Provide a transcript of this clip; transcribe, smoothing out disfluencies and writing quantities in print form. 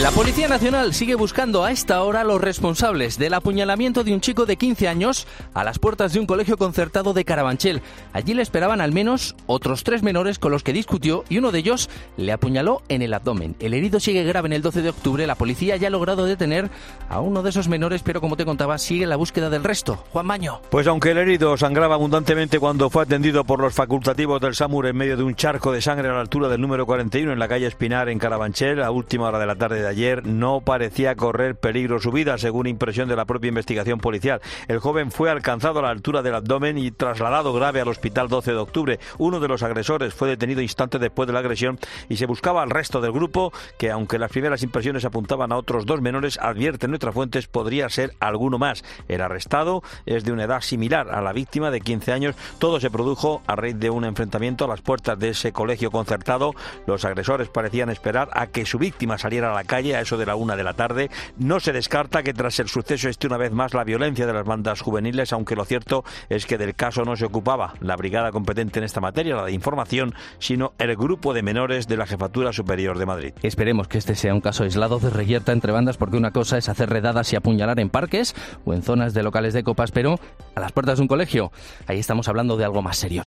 La Policía Nacional sigue buscando a esta hora a los responsables del apuñalamiento de un chico de 15 años a las puertas de un colegio concertado de Carabanchel. Allí le esperaban al menos otros 3 menores con los que discutió y uno de ellos le apuñaló en el abdomen. El herido sigue grave. En el 12 de octubre la policía ya ha logrado detener a uno de esos menores, pero como te contaba, sigue la búsqueda del resto. Juan Maño. Pues aunque el herido sangraba abundantemente cuando fue atendido por los facultativos del SAMUR en medio de un charco de sangre a la altura del número 41 en la calle Espinar en Carabanchel, a última hora de la tarde de ayer, no parecía correr peligro su vida, según impresión de la propia investigación policial. El joven fue alcanzado a la altura del abdomen y trasladado grave al hospital 12 de octubre. Uno de los agresores fue detenido instantes después de la agresión y se buscaba al resto del grupo, que aunque las primeras impresiones apuntaban a otros 2 menores, advierten nuestras fuentes, podría ser alguno más. El arrestado es de una edad similar a la víctima, de 15 años. Todo se produjo a raíz de un enfrentamiento a las puertas de ese colegio concertado. Los agresores parecían esperar a que su víctima saliera a la calle a eso de la 1 de la tarde. No se descarta que tras el suceso esté una vez más la violencia de las bandas juveniles, aunque lo cierto es que del caso no se ocupaba la brigada competente en esta materia, la de información, sino el grupo de menores de la Jefatura Superior de Madrid. Esperemos que este sea un caso aislado de reyerta entre bandas, porque una cosa es hacer redadas y apuñalar en parques o en zonas de locales de copas, pero a las puertas de un colegio, ahí estamos hablando de algo más serio.